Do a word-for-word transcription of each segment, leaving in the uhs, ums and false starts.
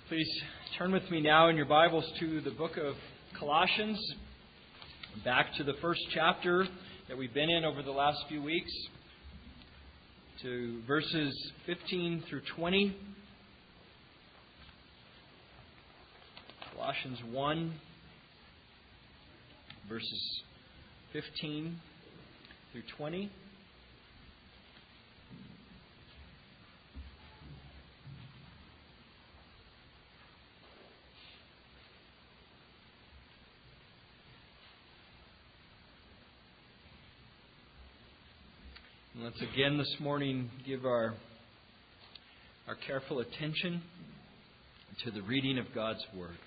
Please turn with me now in your Bibles to the book of Colossians, back to the first chapter that we've been in over the last few weeks, to verses fifteen through twenty. Colossians one, verses fifteen through twenty. Let's again this morning give our, our careful attention to the reading of God's Word.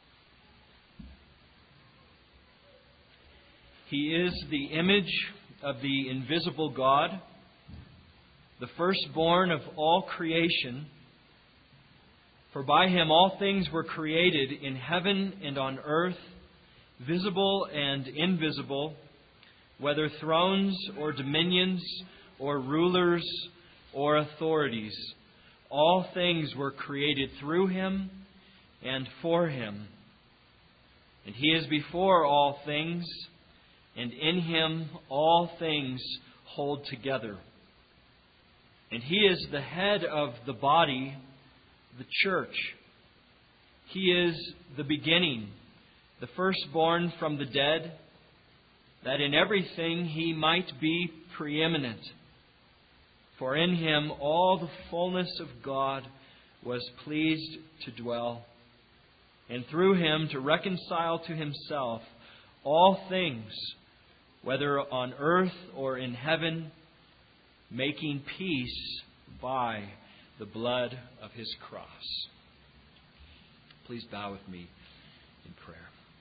He is the image of the invisible God, the firstborn of all creation. For by Him all things were created in heaven and on earth, visible and invisible, whether thrones or dominions or rulers or authorities. All things were created through Him and for Him. And He is before all things, and in Him all things hold together. And He is the head of the body, the church. He is the beginning, the firstborn from the dead, that in everything He might be preeminent. For in Him all the fullness of God was pleased to dwell, and through Him to reconcile to Himself all things, whether on earth or in heaven, making peace by the blood of His cross. Please bow with me in prayer.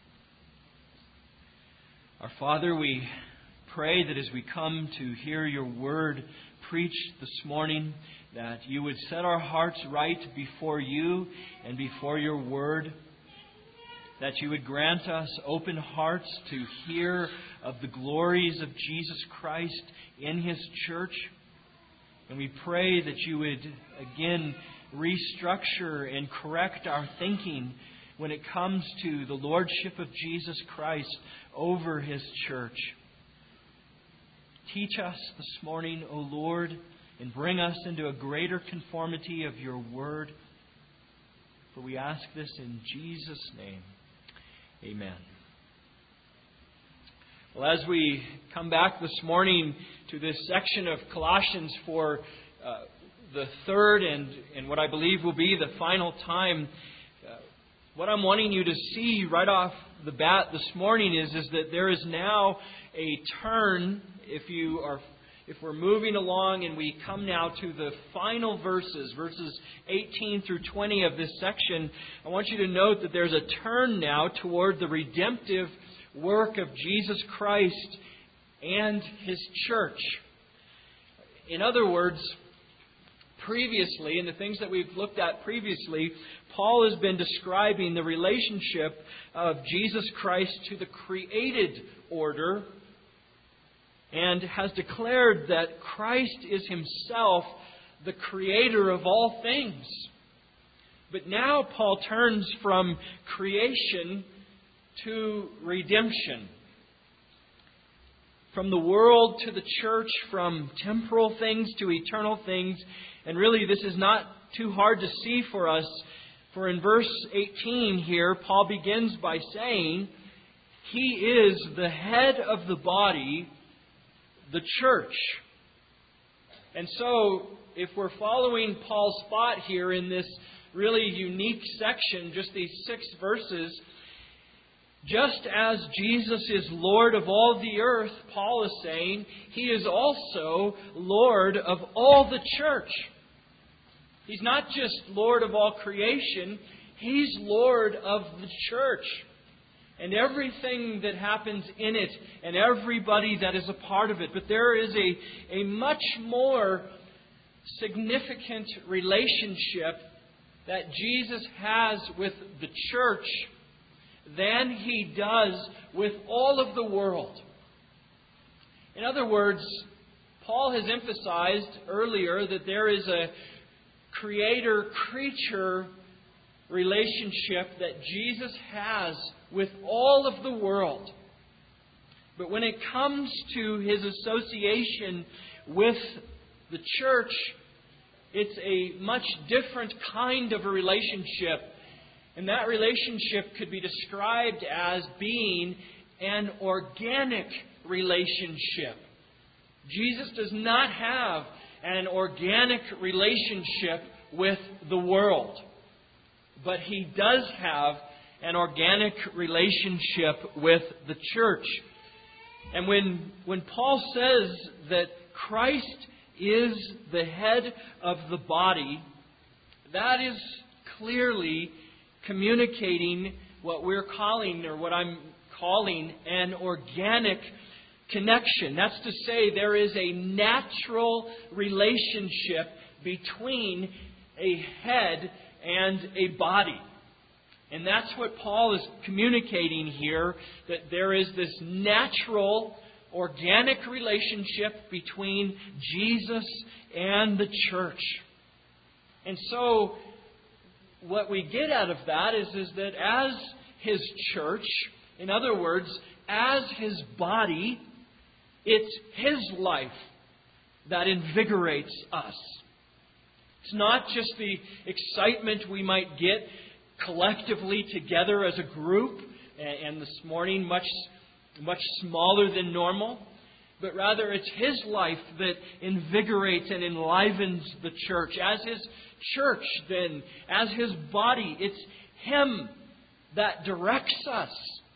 Our Father, we pray that as we come to hear Your Word preached this morning, that You would set our hearts right before You and before Your Word, that You would grant us open hearts to hear of the glories of Jesus Christ in His church. And we pray that You would again restructure and correct our thinking when it comes to the Lordship of Jesus Christ over His church. Teach us this morning, O Lord, and bring us into a greater conformity of Your Word. For we ask this in Jesus' name. Amen. Well, as we come back this morning to this section of Colossians for uh, the third and, and what I believe will be the final time, uh, what I'm wanting you to see right off the bat this morning is, is that there is now a turn. If you are, if we're moving along and we come now to the final verses, verses eighteen through twenty of this section, I want you to note that there's a turn now toward the redemptive work of Jesus Christ and His church. In other words, previously, in the things that we've looked at previously, Paul has been describing the relationship of Jesus Christ to the created order, and has declared that Christ is Himself the creator of all things. But now Paul turns from creation to redemption. From the world to the church, from temporal things to eternal things. And really this is not too hard to see for us. For in verse eighteen here, Paul begins by saying, He is the head of the body, the church. And so, if we're following Paul's thought here in this really unique section, just these six verses, just as Jesus is Lord of all the earth, Paul is saying, He is also Lord of all the church. He's not just Lord of all creation, He's Lord of the church. And everything that happens in it, and everybody that is a part of it. But there is a, a much more significant relationship that Jesus has with the church than He does with all of the world. In other words, Paul has emphasized earlier that there is a creator-creature relationship that Jesus has with all of the world. But when it comes to His association with the church, it's a much different kind of a relationship. And that relationship could be described as being an organic relationship. Jesus does not have an organic relationship with the world, but He does have an organic relationship with the church. And when, when Paul says that Christ is the head of the body, that is clearly communicating what we're calling, or what I'm calling, an organic connection. That's to say, there is a natural relationship between a head and a body. And that's what Paul is communicating here, that there is this natural, organic relationship between Jesus and the church. And so, what we get out of that is, is that as His church, in other words, as His body, it's His life that invigorates us. It's not just the excitement we might get collectively together as a group, and this morning much, much smaller than normal, but rather it's His life that invigorates and enlivens the church. As His church, then, as His body, it's Him that directs us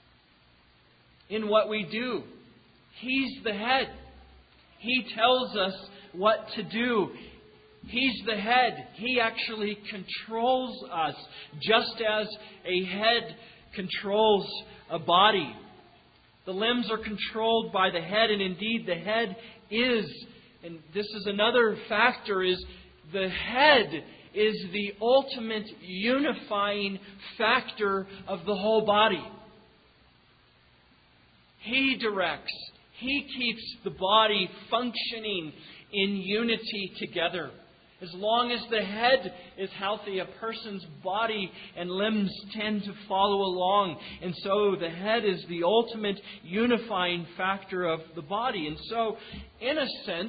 in what we do. He's the head. He tells us what to do. He's the head. He actually controls us, just as a head controls a body. The limbs are controlled by the head, and indeed the head is, and this is another factor, is the head is the ultimate unifying factor of the whole body. He directs. He keeps the body functioning in unity together. As long as the head is healthy, a person's body and limbs tend to follow along. And so the head is the ultimate unifying factor of the body. And so, in a sense,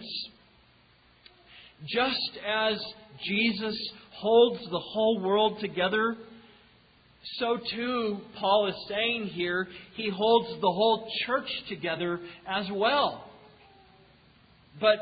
just as Jesus holds the whole world together, so too, Paul is saying here, He holds the whole church together as well. But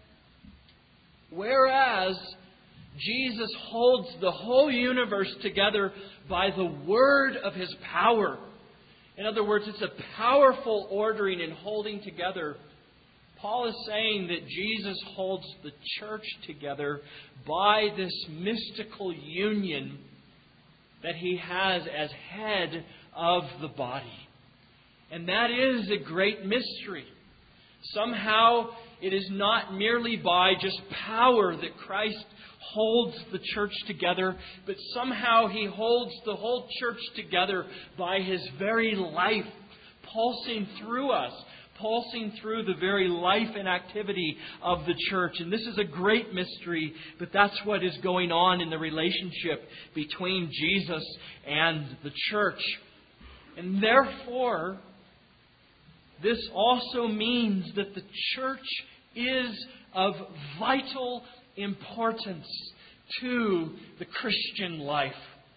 whereas Jesus holds the whole universe together by the word of His power, in other words, it's a powerful ordering and holding together, Paul is saying that Jesus holds the church together by this mystical union that He has as head of the body. And that is a great mystery. Somehow, it is not merely by just power that Christ holds the church together, but somehow He holds the whole church together by His very life, pulsing through us, pulsing through the very life and activity of the church. And this is a great mystery, but that's what is going on in the relationship between Jesus and the church. And therefore, this also means that the church is of vital importance to the Christian life.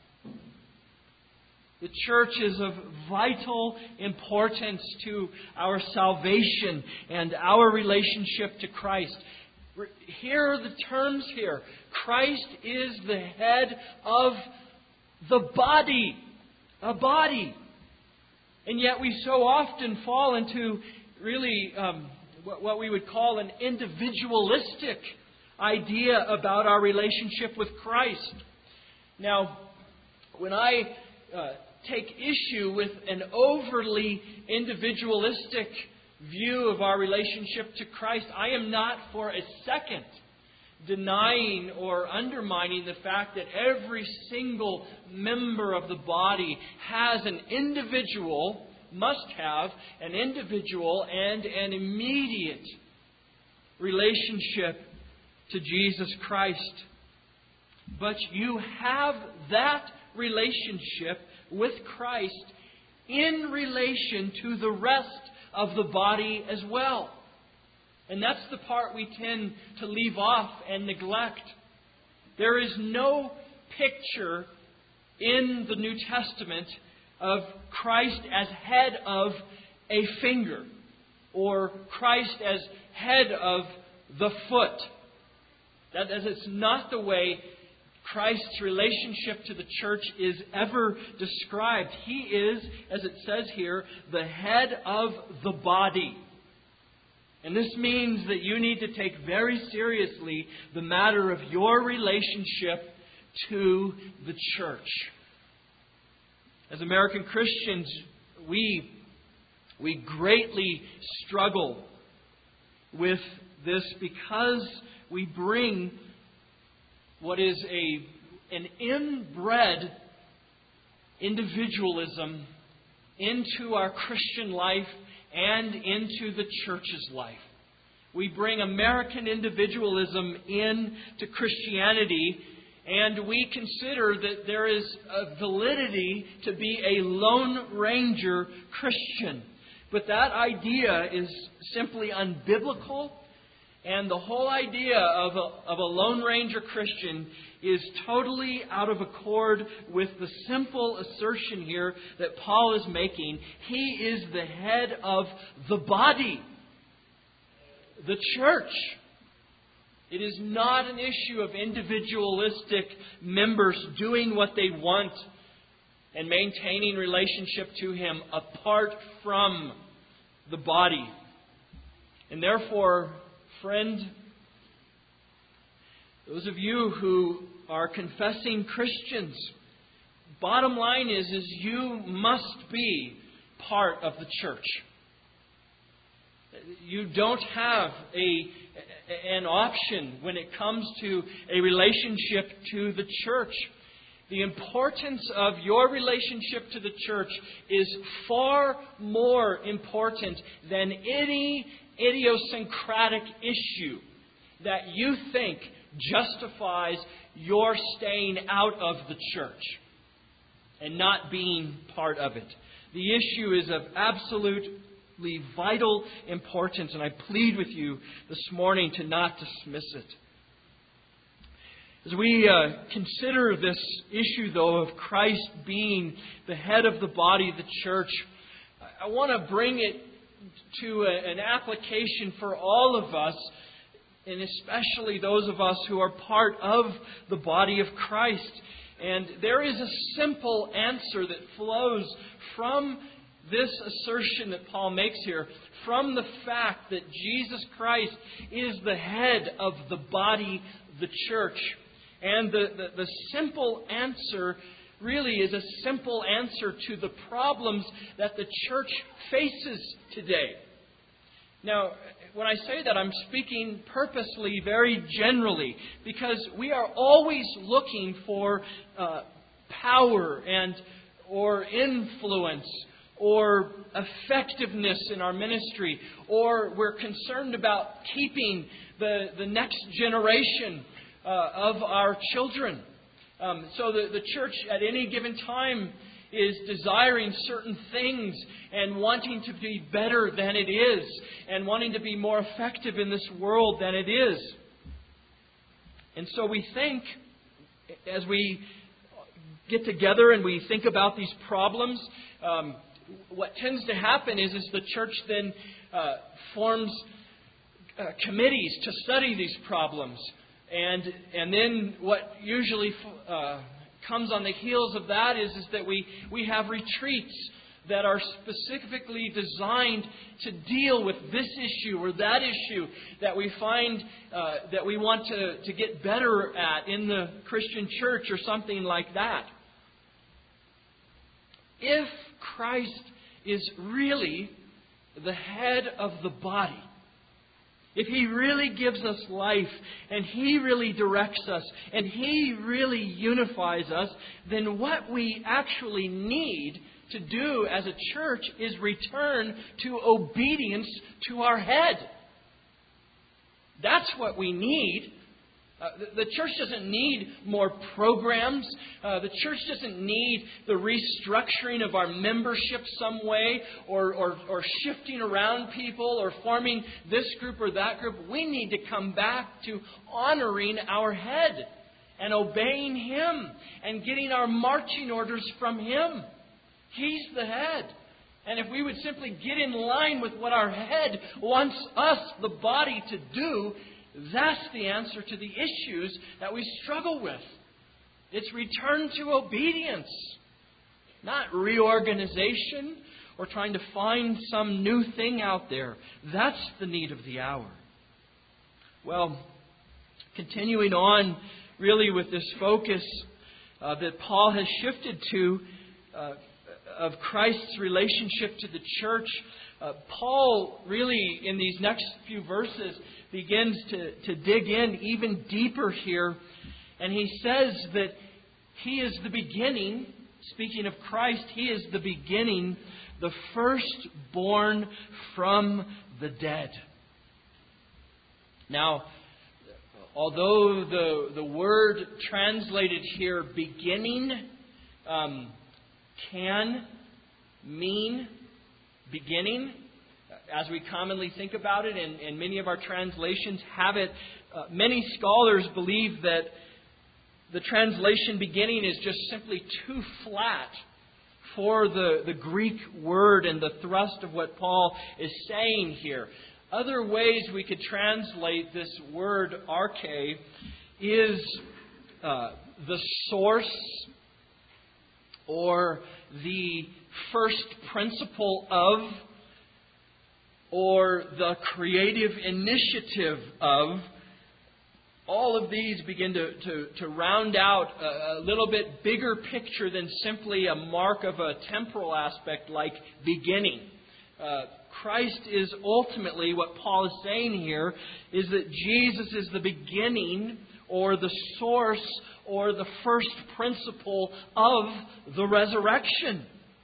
The church is of vital importance to our salvation and our relationship to Christ. Here are the terms here. Christ is the head of the body. A body. And yet we so often fall into really um, what, what we would call an individualistic idea about our relationship with Christ. Now, when I uh, take issue with an overly individualistic view of our relationship to Christ, I am not for a second denying or undermining the fact that every single member of the body has an individual, must have an individual and an immediate relationship to Jesus Christ. But you have that relationship with Christ in relation to the rest of the body as well. And that's the part we tend to leave off and neglect. There is no picture in the New Testament of Christ as head of a finger, or Christ as head of the foot. That is not the way Christ's relationship to the church is ever described. He is, as it says here, the head of the body. And this means that you need to take very seriously the matter of your relationship to the church. As American Christians, we, we greatly struggle with this because we bring what is a an inbred individualism into our Christian life and into the church's life. We bring American individualism into Christianity, and we consider that there is a validity to be a Lone Ranger Christian. But that idea is simply unbiblical. And the whole idea of a, of a Lone Ranger Christian is totally out of accord with the simple assertion here that Paul is making. He is the head of the body, the church. It is not an issue of individualistic members doing what they want and maintaining relationship to Him apart from the body. And therefore, friend, those of you who are confessing Christians, bottom line is, is you must be part of the church. You don't have a, an option when it comes to a relationship to the church. The importance of your relationship to the church is far more important than any idiosyncratic issue that you think justifies your staying out of the church and not being part of it. The issue is of absolutely vital importance, and I plead with you this morning to not dismiss it. As we uh, consider this issue, though, of Christ being the head of the body of the church, I want to bring it to a, an application for all of us, and especially those of us who are part of the body of Christ. And there is a simple answer that flows from this assertion that Paul makes here, from the fact that Jesus Christ is the head of the body, the church. And the, the, the simple answer really is a simple answer to the problems that the church faces today. Now, when I say that, I'm speaking purposely very generally, because we are always looking for uh, power and or influence or effectiveness in our ministry, or we're concerned about keeping the, the next generation uh, of our children. Um, so the, the church at any given time is desiring certain things and wanting to be better than it is and wanting to be more effective in this world than it is. And so we think, as we get together and we think about these problems, um, what tends to happen is, is the church then uh, forms uh, committees to study these problems. And and then what usually uh, comes on the heels of that is, is that we, we have retreats that are specifically designed to deal with this issue or that issue that we find uh, that we want to, to get better at in the Christian church or something like that. If Christ is really the head of the body, if He really gives us life, and He really directs us, and He really unifies us, then what we actually need to do as a church is return to obedience to our head. That's what we need. Uh, the, the church doesn't need more programs. Uh, the church doesn't need the restructuring of our membership some way, or, or, or shifting around people, or forming this group or that group. We need to come back to honoring our head and obeying Him and getting our marching orders from Him. He's the head. And if we would simply get in line with what our head wants us, the body, to do, that's the answer to the issues that we struggle with. It's return to obedience, not reorganization or trying to find some new thing out there. That's the need of the hour. Well, continuing on really with this focus uh, that Paul has shifted to uh, of Christ's relationship to the church, uh, Paul really in these next few verses begins to, to dig in even deeper here. And he says that He is the beginning, speaking of Christ, He is the beginning, the firstborn from the dead. Now, although the, the word translated here, beginning, um, can mean beginning, as we commonly think about it, and, and many of our translations have it. Uh, many scholars believe that the translation beginning is just simply too flat for the, the Greek word and the thrust of what Paul is saying here. Other ways we could translate this word arche is uh, the source or the first principle of, or the creative initiative of. All of these begin to, to, to round out a, a little bit bigger picture than simply a mark of a temporal aspect like beginning. Uh, Christ is ultimately, what Paul is saying here, is that Jesus is the beginning or the source or the first principle of the resurrection.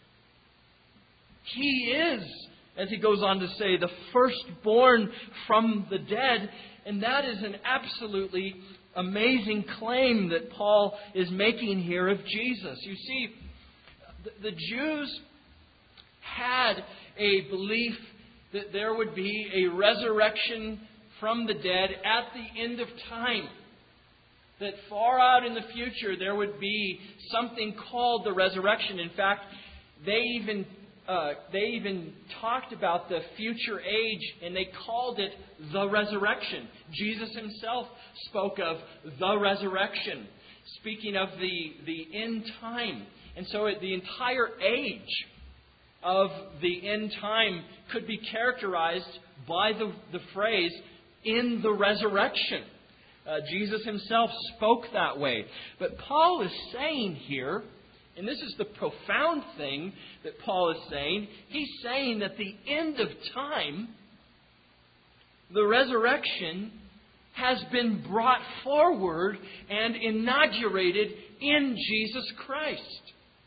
He is, as he goes on to say, the firstborn from the dead. And that is an absolutely amazing claim that Paul is making here of Jesus. You see, the Jews had a belief that there would be a resurrection from the dead at the end of time. That far out in the future there would be something called the resurrection. In fact, they even uh, they even talked about the future age, and they called it the resurrection. Jesus Himself spoke of the resurrection, speaking of the, the end time. And so the entire age of the end time could be characterized by the, the phrase, in the resurrection. Uh, Jesus Himself spoke that way. But Paul is saying here, and this is the profound thing that Paul is saying, he's saying that the end of time, the resurrection, has been brought forward and inaugurated in Jesus Christ.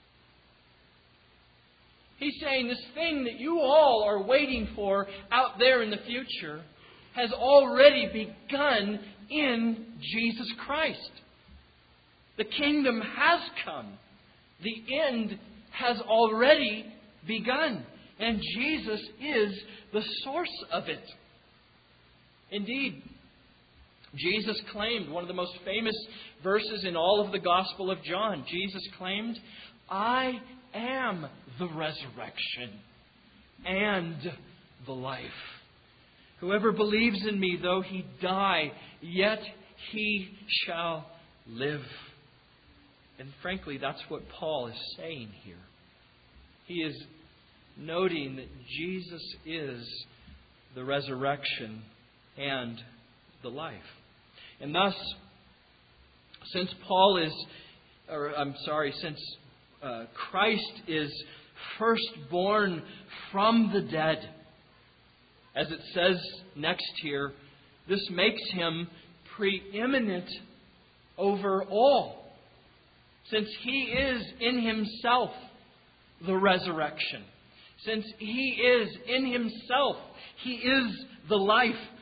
He's saying this thing that you all are waiting for out there in the future has already begun in Jesus Christ. The kingdom has come. The end has already begun. And Jesus is the source of it. Indeed, Jesus claimed, one of the most famous verses in all of the Gospel of John, Jesus claimed, I am the resurrection and the life. Whoever believes in me, though he die, yet he shall live. And frankly, that's what Paul is saying here. He is noting that Jesus is the resurrection and the life. And thus, since Paul is, or I'm sorry, since uh, Christ is firstborn from the dead, as it says next here, this makes Him preeminent over all. Since He is in Himself the resurrection. Since He is in Himself, He is the life.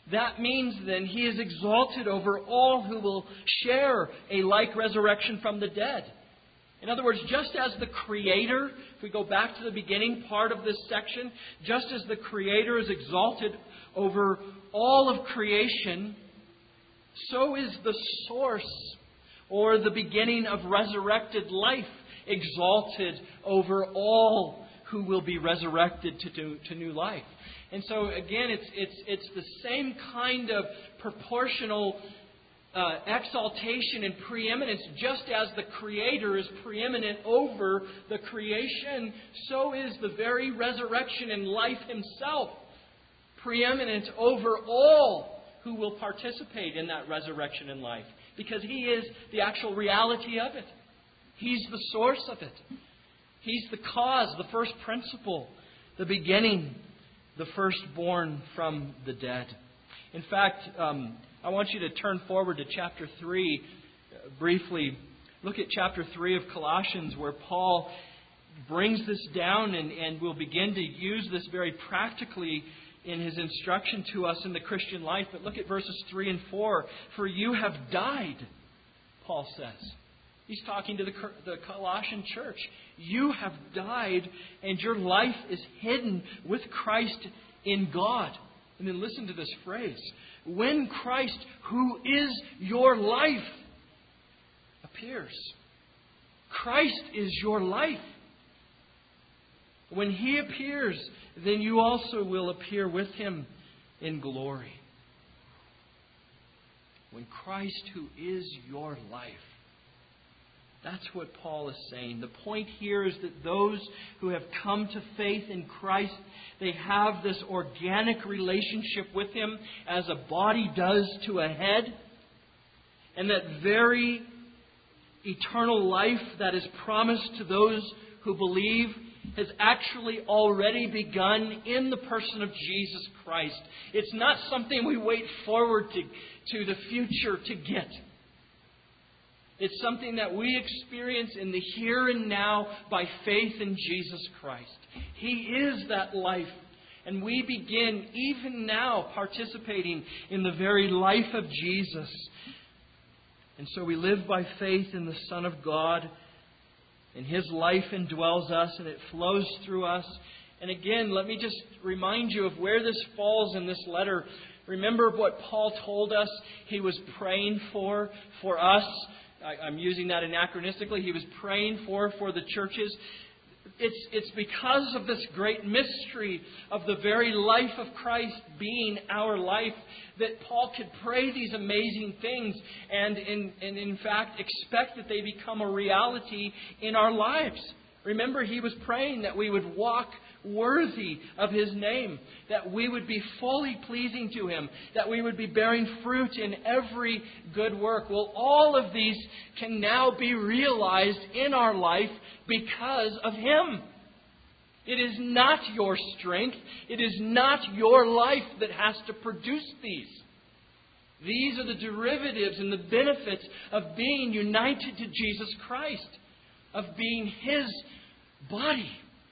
that means then He is exalted over all who will share a like resurrection from the dead. In other words, just as the Creator, if we go back to the beginning part of this section, just as the Creator is exalted over all of creation, so is the source or the beginning of resurrected life exalted over all who will be resurrected to, to, to new life. And so again, it's it's it's the same kind of proportional uh, exaltation and preeminence. Just as the Creator is preeminent over the creation, so is the very resurrection and life Himself preeminent over all who will participate in that resurrection and life, because He is the actual reality of it. He's the source of it. He's the cause, the first principle, the beginning, the firstborn from the dead. In fact, um, I want you to turn forward to chapter three uh, briefly. Look at chapter three of Colossians, where Paul brings this down and, and will begin to use this very practically in his instruction to us in the Christian life. But look at verses three and four. For you have died, Paul says. He's talking to the, the Colossian church. You have died, and your life is hidden with Christ in God. And then listen to this phrase. When Christ, who is your life, appears. Christ is your life. When He appears, then you also will appear with Him in glory. When Christ, who is your life. That's what Paul is saying. The point here is that those who have come to faith in Christ, they have this organic relationship with Him as a body does to a head. And that very eternal life that is promised to those who believe has actually already begun in the person of Jesus Christ. It's not something we wait forward to, to the future to get. It's something that we experience in the here and now by faith in Jesus Christ. He is that life. And we begin even now participating in the very life of Jesus. And so we live by faith in the Son of God. And His life indwells us and it flows through us. And again, let me just remind you of where this falls in this letter. Remember what Paul told us He was praying for, for us. I'm using that anachronistically. He was praying for, for the churches. It's, it's because of this great mystery of the very life of Christ being our life that Paul could pray these amazing things and in, and in fact expect that they become a reality in our lives. Remember, he was praying that we would walk worthy of His name, that we would be fully pleasing to Him, that we would be bearing fruit in every good work. Well, all of these can now be realized in our life because of Him. It is not your strength, it is not your life that has to produce these. These are the derivatives and the benefits of being united to Jesus Christ, of being His body.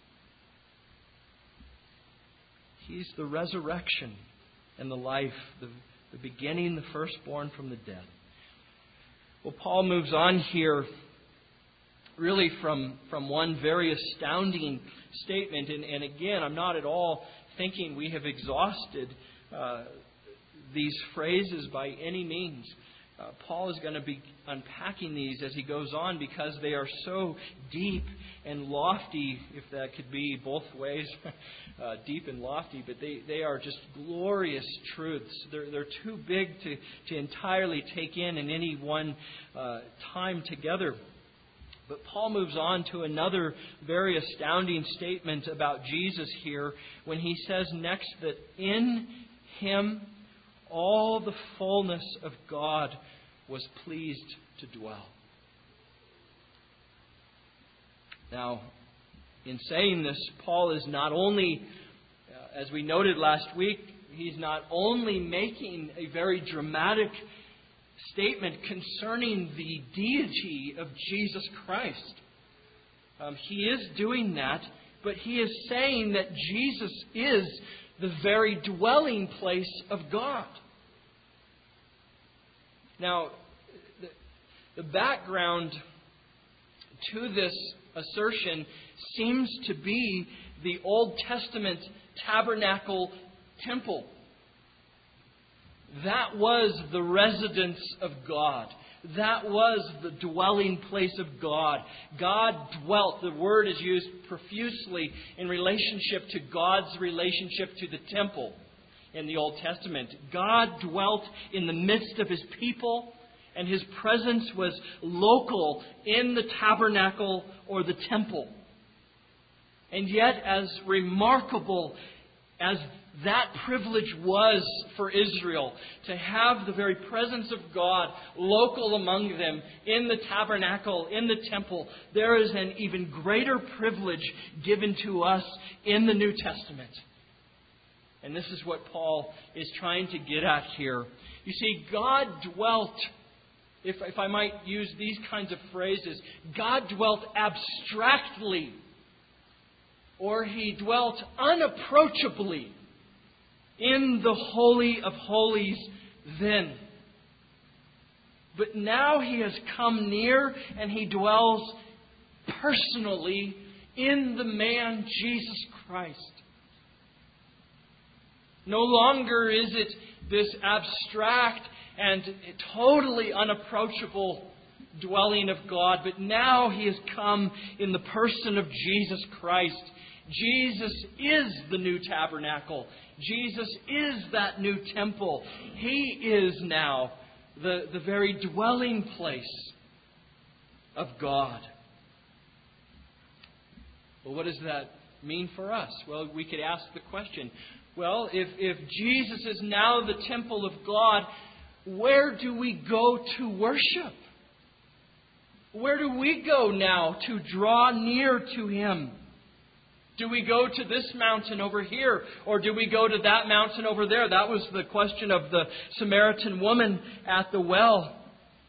He's the resurrection and the life, the, the beginning, the firstborn from the dead. Well, Paul moves on here really from, from one very astounding statement. And, and again, I'm not at all thinking we have exhausted uh, these phrases by any means. Uh, Paul is going to be unpacking these as he goes on because they are so deep and lofty, if that could be both ways, uh, deep and lofty, but they, they are just glorious truths. They're, they're too big to, to entirely take in in any one uh, time together. But Paul moves on to another very astounding statement about Jesus here when he says next that in Him all the fullness of God was pleased to dwell. Now, in saying this, Paul is not only, uh, as we noted last week, he's not only making a very dramatic statement concerning the deity of Jesus Christ. Um, he is doing that, but he is saying that Jesus is the very dwelling place of God. Now, the, the background to this assertion seems to be the Old Testament tabernacle temple. That was the residence of God. That was the dwelling place of God. God dwelt. The word is used profusely in relationship to God's relationship to the temple in the Old Testament. God dwelt in the midst of His people, and His presence was local in the tabernacle or the temple. And yet, as remarkable as that privilege was for Israel, to have the very presence of God local among them in the tabernacle, in the temple, there is an even greater privilege given to us in the New Testament. And this is what Paul is trying to get at here. You see, God dwelt, if, if I might use these kinds of phrases, God dwelt abstractly, or He dwelt unapproachably in the Holy of Holies then. But now He has come near and He dwells personally in the man Jesus Christ. No longer is it this abstract and totally unapproachable dwelling of God, but now He has come in the person of Jesus Christ. Jesus is the new tabernacle. Jesus is that new temple. He is now the, the very dwelling place of God. Well, what does that mean for us? Well, we could ask the question, well, if, if Jesus is now the temple of God, where do we go to worship? Where do we go now to draw near to Him? Do we go to this mountain over here, or do we go to that mountain over there? That was the question of the Samaritan woman at the well.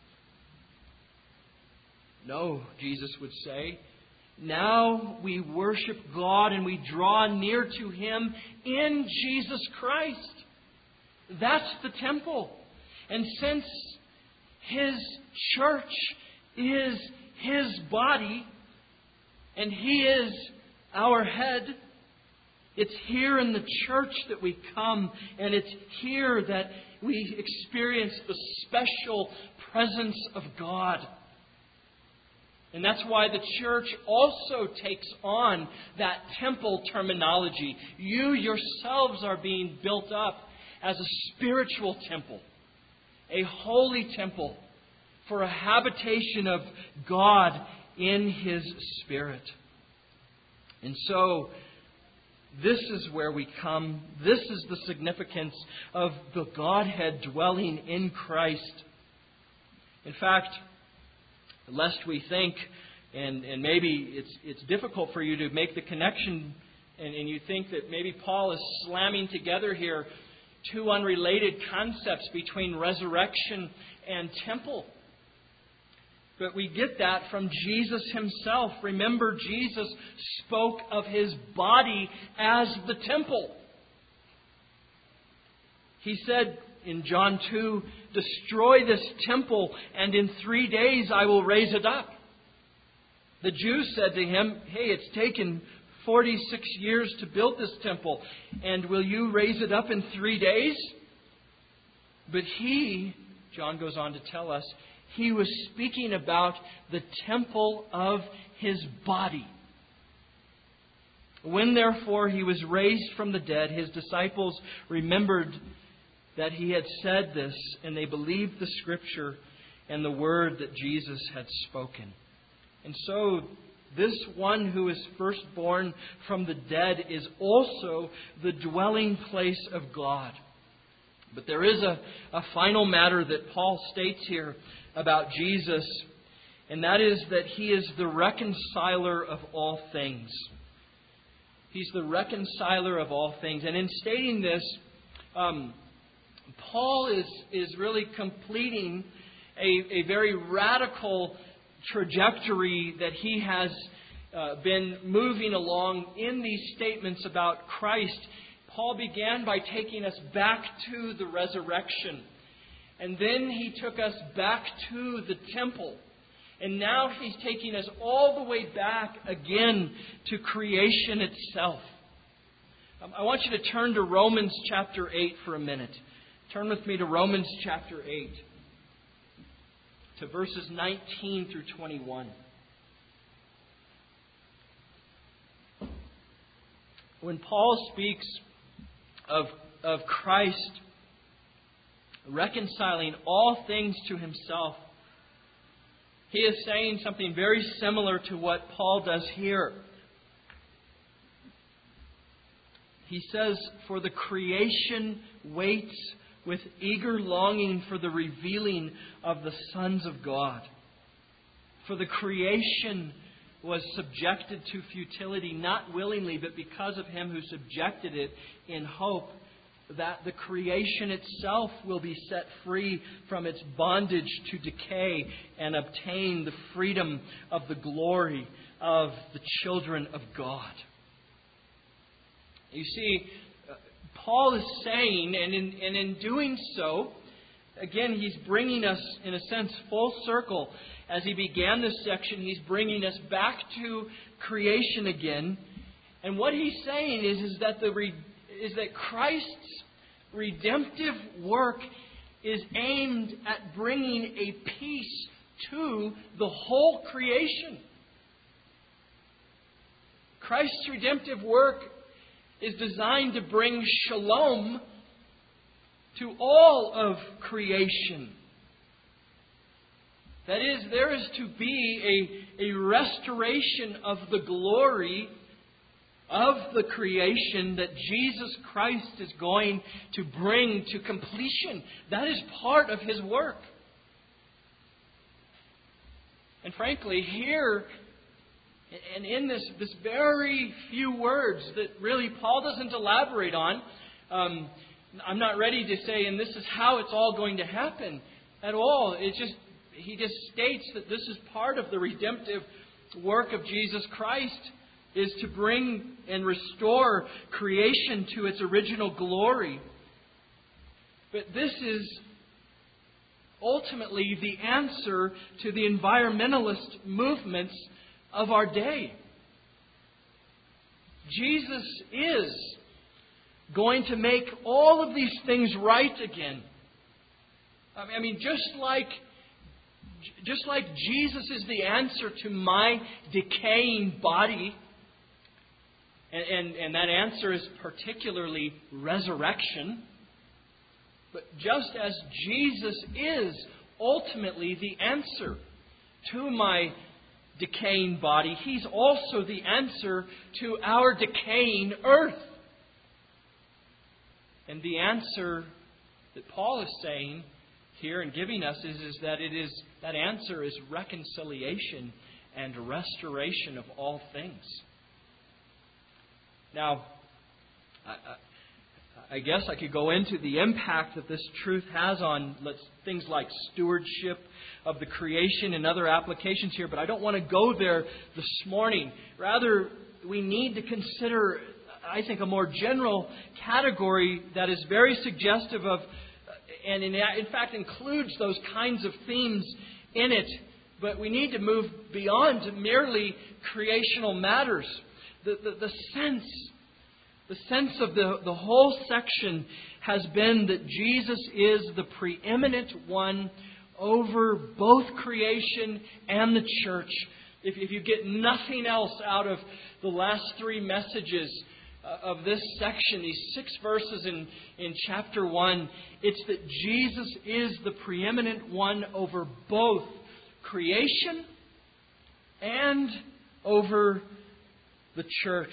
No, Jesus would say. Now we worship God and we draw near to Him in Jesus Christ. That's the temple. And since His church is His body, and He is our head, it's here in the church that we come, and it's here that we experience the special presence of God. And that's why the church also takes on that temple terminology. You yourselves are being built up as a spiritual temple, a holy temple for a habitation of God in His Spirit. And so, this is where we come. This is the significance of the Godhead dwelling in Christ. In fact, lest we think, and, and maybe it's it's difficult for you to make the connection, and, and you think that maybe Paul is slamming together here two unrelated concepts between resurrection and temple. But we get that from Jesus Himself. Remember, Jesus spoke of His body as the temple. He said in John two, "Destroy this temple, and in three days I will raise it up." The Jews said to Him, "Hey, it's taken forty-six years to build this temple, and will you raise it up in three days?" But He, John goes on to tell us, He was speaking about the temple of His body. When therefore He was raised from the dead, His disciples remembered that He had said this, and they believed the Scripture and the word that Jesus had spoken. And so, this one who is firstborn from the dead is also the dwelling place of God. But there is a, a final matter that Paul states here about Jesus, and that is that He is the reconciler of all things. He's the reconciler of all things. And in stating this, um, Paul is, is really completing a, a very radical trajectory that he has uh, been moving along in these statements about Christ. Paul began by taking us back to the resurrection. And then He took us back to the temple. And now He's taking us all the way back again to creation itself. Um, I want you to turn to Romans chapter eight for a minute. Turn with me to Romans chapter eight, to verses nineteen through twenty-one. When Paul speaks of, of Christ reconciling all things to Himself, he is saying something very similar to what Paul does here. He says, "For the creation waits with eager longing for the revealing of the sons of God." For the creation was subjected to futility, not willingly, but because of Him who subjected it, in hope that the creation itself will be set free from its bondage to decay and obtain the freedom of the glory of the children of God. You see, Paul is saying, and in, and in doing so, again, he's bringing us, in a sense, full circle. As he began this section, he's bringing us back to creation again. And what he's saying is, is that the is that Christ's redemptive work is aimed at bringing a peace to the whole creation. Christ's redemptive work is designed to bring shalom to all of creation. That is, there is to be a, a restoration of the glory of the creation that Jesus Christ is going to bring to completion. That is part of His work. And frankly, here, and in this, this very few words that really Paul doesn't elaborate on, um, I'm not ready to say, and this is how it's all going to happen at all. It's just, he just states that this is part of the redemptive work of Jesus Christ, is to bring and restore creation to its original glory. But this is ultimately the answer to the environmentalist movements of our day. Jesus is going to make all of these things right again. I mean, just like just like Jesus is the answer to my decaying body, and, and, and that answer is particularly resurrection. But just as Jesus is ultimately the answer to my decaying body, He's also the answer to our decaying earth. And the answer that Paul is saying here and giving us is, is that it is that answer is reconciliation and restoration of all things. Now, I, I guess I could go into the impact that this truth has on let's, things like stewardship of the creation and other applications here, but I don't want to go there this morning. Rather, we need to consider, I think, a more general category that is very suggestive of, and in, in fact includes those kinds of themes in it. But we need to move beyond merely creational matters. The, the, the sense, the sense of the, the whole section has been that Jesus is the preeminent one over both creation and the church. If, if you get nothing else out of the last three messages of this section, these six verses in, in chapter one, it's that Jesus is the preeminent one over both creation and over the church.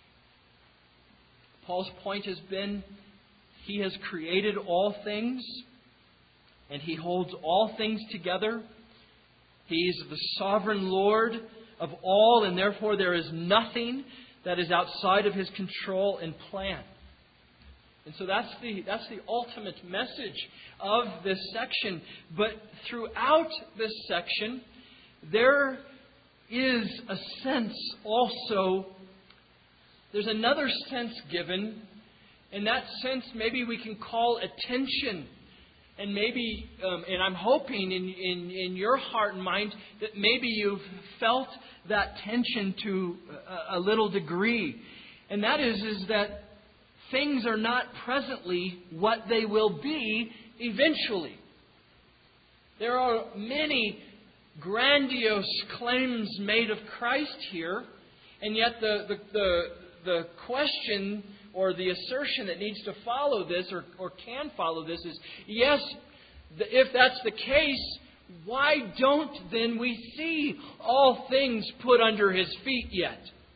Paul's point has been He has created all things and He holds all things together. He is the sovereign Lord of all, and therefore there is nothing that is outside of His control and plan. And so that's the that's the ultimate message of this section. But throughout this section, there is a sense also, there's another sense given, and that sense maybe we can call attention And maybe, um, and I'm hoping in, in, in your heart and mind that maybe you've felt that tension to a, a little degree. And that is, is that things are not presently what they will be eventually. There are many grandiose claims made of Christ here, and yet the, the, the, the question or the assertion that needs to follow this or, or can follow this is, yes, if that's the case, why don't then we see all things put under His feet yet?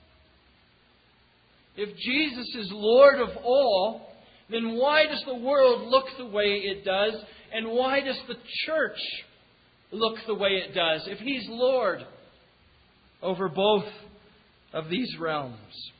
If Jesus is Lord of all, then why does the world look the way it does? And why does the church look the way it does? If He's Lord over both of these realms.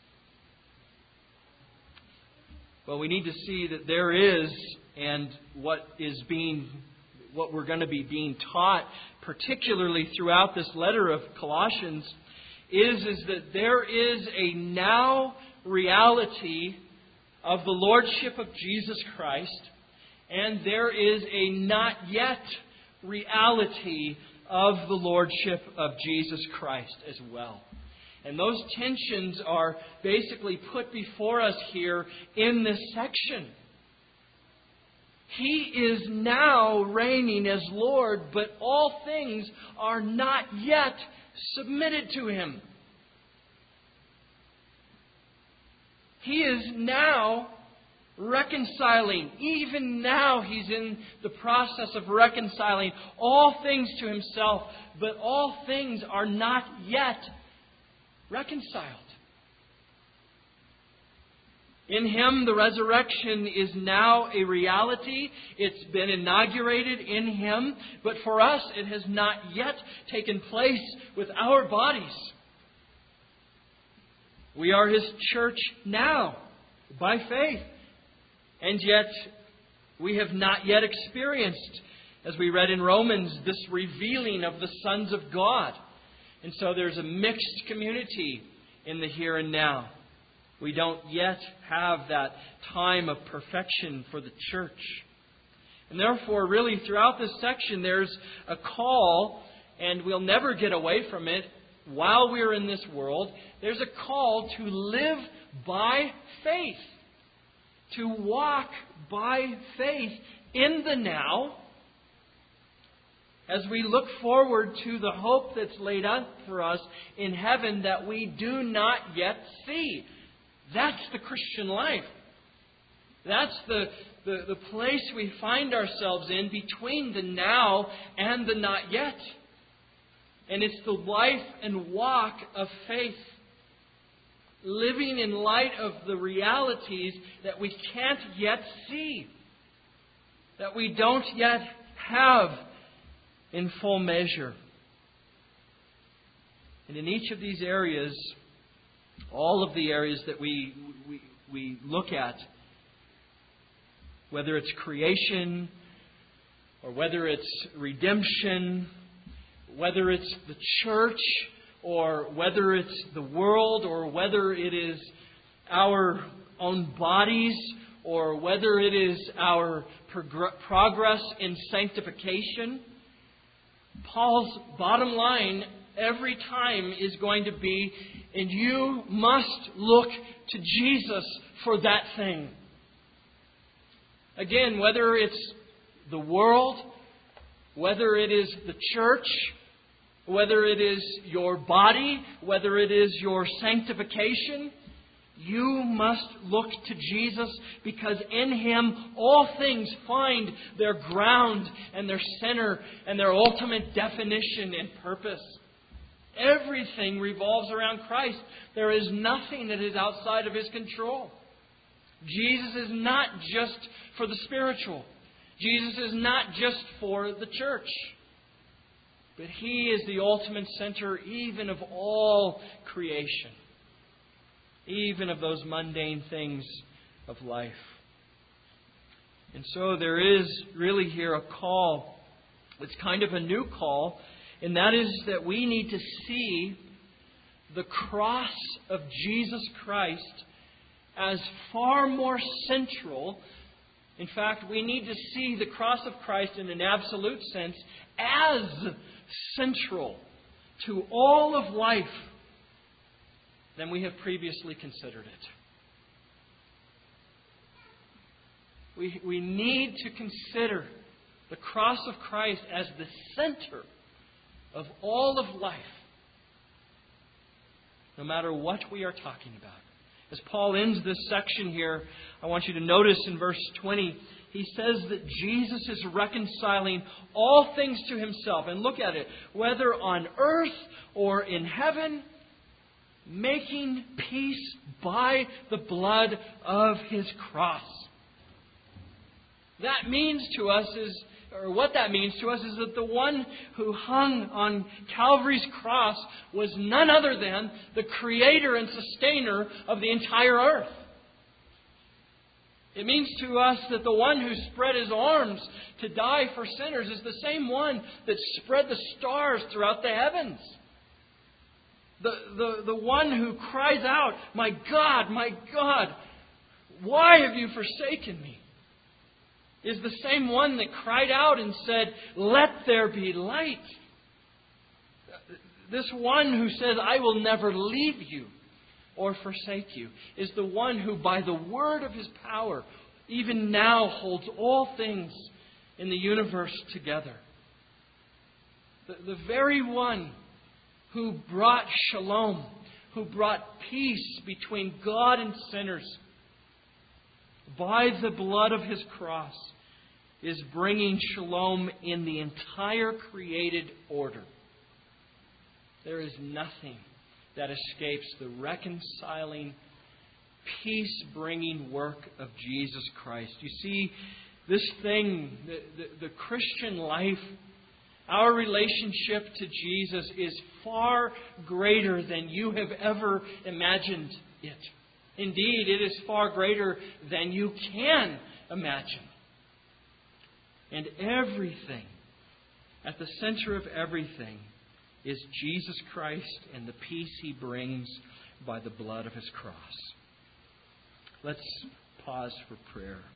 Well, we need to see that there is, and what is being, what we're going to be being taught, particularly throughout this letter of Colossians, is, is that there is a now reality of the Lordship of Jesus Christ, and there is a not yet reality of the Lordship of Jesus Christ as well. And those tensions are basically put before us here in this section. He is now reigning as Lord, but all things are not yet submitted to Him. He is now reconciling. Even now He's in the process of reconciling all things to Himself, but all things are not yet reconciled. In Him, the resurrection is now a reality. It's been inaugurated in Him, but for us, it has not yet taken place with our bodies. We are His church now, by faith. And yet, we have not yet experienced, as we read in Romans, this revealing of the sons of God. And so there's a mixed community in the here and now. We don't yet have that time of perfection for the church. And therefore, really, throughout this section, there's a call, and we'll never get away from it while we're in this world. There's a call to live by faith, to walk by faith in the now, as we look forward to the hope that's laid up for us in heaven that we do not yet see. That's the Christian life. That's the, the, the place we find ourselves in between the now and the not yet. And it's the life and walk of faith, living in light of the realities that we can't yet see, that we don't yet have in full measure. And in each of these areas, all of the areas that we, we, we look at, whether it's creation, or whether it's redemption, whether it's the church, or whether it's the world, or whether it is our own bodies, or whether it is our prog- progress in sanctification, Paul's bottom line every time is going to be, and you must look to Jesus for that thing. Again, whether it's the world, whether it is the church, whether it is your body, whether it is your sanctification, you must look to Jesus, because in Him all things find their ground and their center and their ultimate definition and purpose. Everything revolves around Christ. There is nothing that is outside of His control. Jesus is not just for the spiritual. Jesus is not just for the church. But He is the ultimate center even of all creation. Even of those mundane things of life. And so there is really here a call. It's kind of a new call. And that is that we need to see the cross of Jesus Christ as far more central In fact, we need to see the cross of Christ in an absolute sense as central to all of life than we have previously considered it. We, we need to consider the cross of Christ as the center of all of life, no matter what we are talking about. As Paul ends this section here, I want you to notice in verse twenty, he says that Jesus is reconciling all things to Himself. And look at it, whether on earth or in heaven, making peace by the blood of His cross. That means to us is, or what that means to us is that the one who hung on Calvary's cross was none other than the Creator and Sustainer of the entire earth. It means to us that the one who spread His arms to die for sinners is the same one that spread the stars throughout the heavens. The, the, the one who cries out, "My God, my God, why have you forsaken me?" is the same one that cried out and said, "Let there be light." This one who says, "I will never leave you or forsake you," is the one who, by the word of His power, even now holds all things in the universe together. The, the very one who brought shalom, who brought peace between God and sinners, by the blood of His cross, is bringing shalom in the entire created order. There is nothing that escapes the reconciling, peace-bringing work of Jesus Christ. You see, this thing, the, the, the Christian life, our relationship to Jesus is far greater than you have ever imagined it. Indeed, it is far greater than you can imagine. And everything, at the center of everything, is Jesus Christ and the peace He brings by the blood of His cross. Let's pause for prayer.